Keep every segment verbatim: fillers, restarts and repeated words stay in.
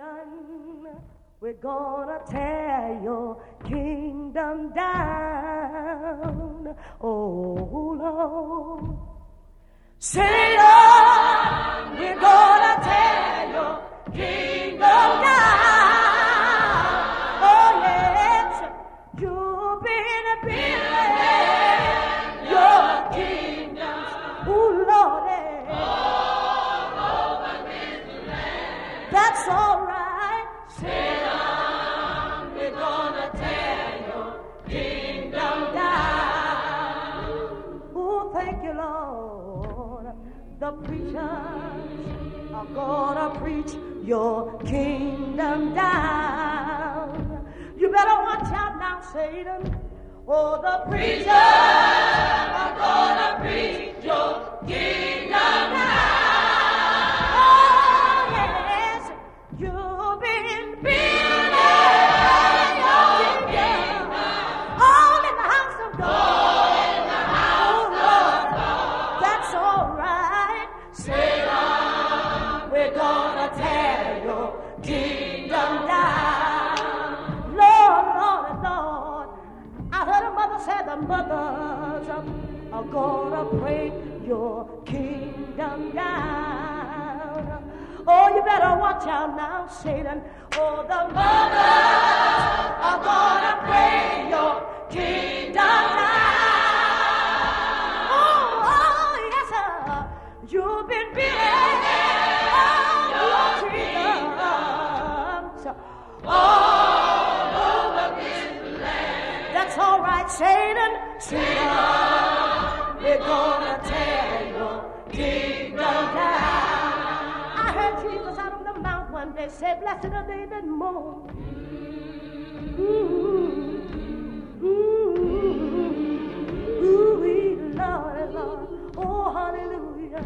Satan, we're gonna tear your kingdom down. Oh, Lord. Satan, we're gonna tear your kingdom down. Oh, yes, you've been building your kingdom. Oh, Lord. All over this land. That's all right. Satan, we're gonna tear your kingdom down. Oh, thank you, Lord. The preachers are gonna preach your kingdom down. You better watch out now, Satan. Oh, the preachers are gonna preach your kingdom down. Oh, yes, you've been building your kingdom. All in the house of God. All in the house of God. That's all right. Satan, we're gonna tear your kingdom down. Lord, Lord, Lord. I heard a mother say the mothers are gonna break your kingdom down. Oh, you better watch out now, Satan. Oh, the mothers are gonna break your kingdom down. Oh, oh, yes, sir. You've been building your kingdoms all over this land. That's all right, Satan. Satan, we're gonna tear your kingdom down. I heard Jesus out on the mount one day say, blessed are they that mourn. Ooh, ooh, ooh, Lord, Lord. Oh, hallelujah.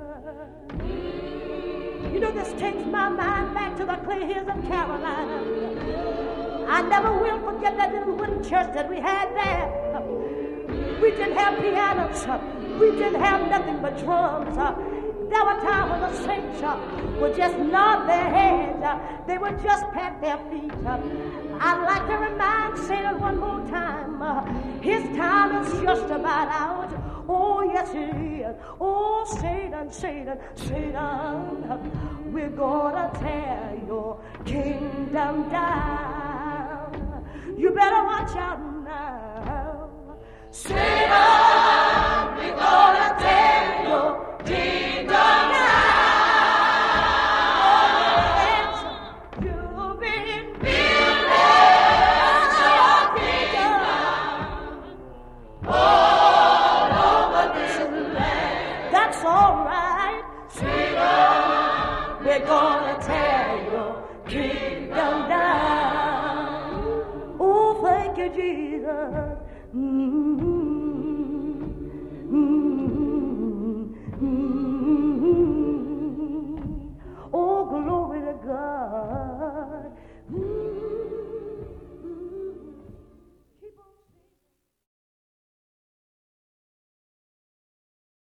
You know, this takes my mind back to the clay hills of Carolina. I never will forget that little wooden church that we had there. We didn't have pianos. We didn't have nothing but drums. There were times when the saints would just nod their heads. They would just pat their feet. I'd like to remind Satan one more time. His time is just about out. Oh, yes, it is. Oh, Satan, Satan, Satan, we're gonna tear your kingdom down. You better watch out now. Satan, we're gonna tear your kingdom down. Yes, you've been building your kingdom. Oh, that's all right, Satan. We're gonna tear your kingdom down. Oh, thank you, Jesus. Mm-hmm.